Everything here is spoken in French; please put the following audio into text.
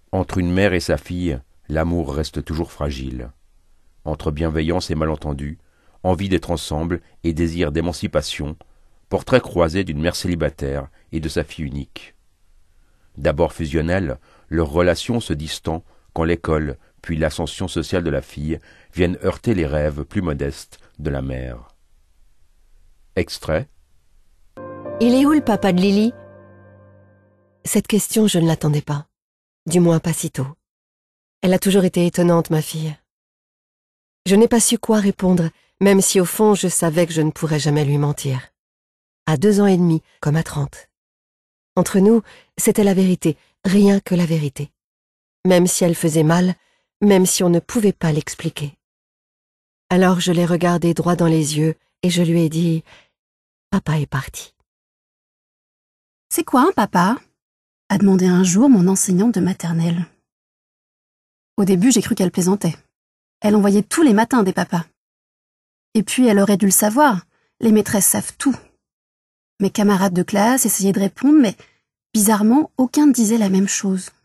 Entre une mère et sa fille, l'amour reste toujours fragile. Entre bienveillance et malentendu, envie d'être ensemble et désir d'émancipation, portrait croisé d'une mère célibataire et de sa fille unique. D'abord fusionnelles, leurs relations se distendent quand l'école, puis l'ascension sociale de la fille viennent heurter les rêves plus modestes de la mère. Extrait. Il est où le papa de Lily? Cette question, je ne l'attendais pas. Du moins pas si tôt. Elle a toujours été étonnante, ma fille. Je n'ai pas su quoi répondre, même si au fond je savais que je ne pourrais jamais lui mentir. À 2 ans et demi, comme à 30. Entre nous, c'était la vérité, rien que la vérité. Même si elle faisait mal, même si on ne pouvait pas l'expliquer. Alors je l'ai regardé droit dans les yeux et je lui ai dit « Papa est parti ». C'est quoi un papa? A demandé un jour mon enseignante de maternelle. Au début, j'ai cru qu'elle plaisantait. Elle envoyait tous les matins des papas. Et puis, elle aurait dû le savoir. Les maîtresses savent tout. Mes camarades de classe essayaient de répondre, mais bizarrement, aucun ne disait la même chose.